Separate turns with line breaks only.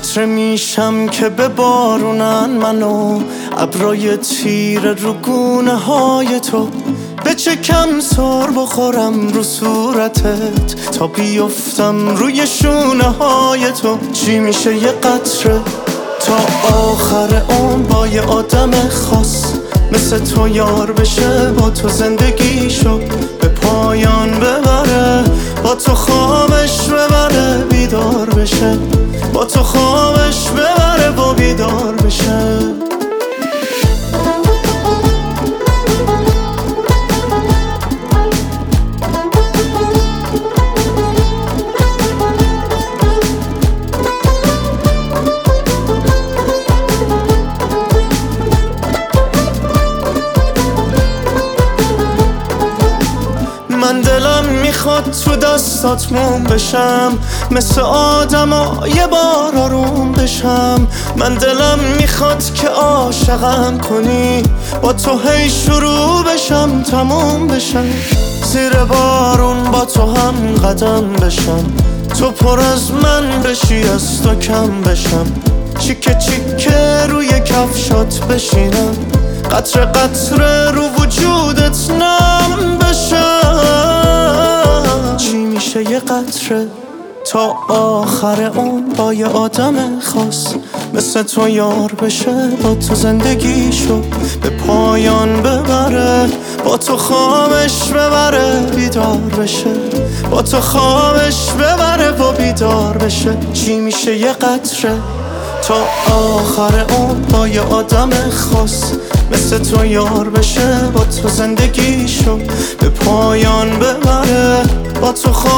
قطره میشم که ببارونن منو ابرای تیره رو گونه های تو، بچکم سر بخورم رو صورتت تا بیفتم روی شونه های تو. چی میشه یه قطره تا آخر اون با یه آدم خاص مثل تو یار بشه، با تو زندگیشو به پایان ببره، با تو خوابش ببره بیدار بشه، با تو خوابش ببره و بیدار بشه. من دلم میخواد تو دستات موم بشم، مثل آدما یه بار آروم بشم. من دلم میخواد که عاشقم کنی، با تو هی شروع بشم تموم بشم. زیر بارون با تو هم قدم بشم، تو پر از من بشی از تو کم بشم. چیکه چیکه روی کفشات بشینم، قطره قطره رو وجودت نم بشم. چی میشه یه قطره تا آخر اون با یه آدم خاص مثل تو یار بشه، با تو زندگیشو به پایان ببره، با تو خوابش ببره بیدار بشه، با تو خوابش ببره و بیدار بشه. چی میشه یه قطره تا آخر اون با یه آدم خاص مثل تو یار بشه، با تو زندگیشو به پایان ببره، با تو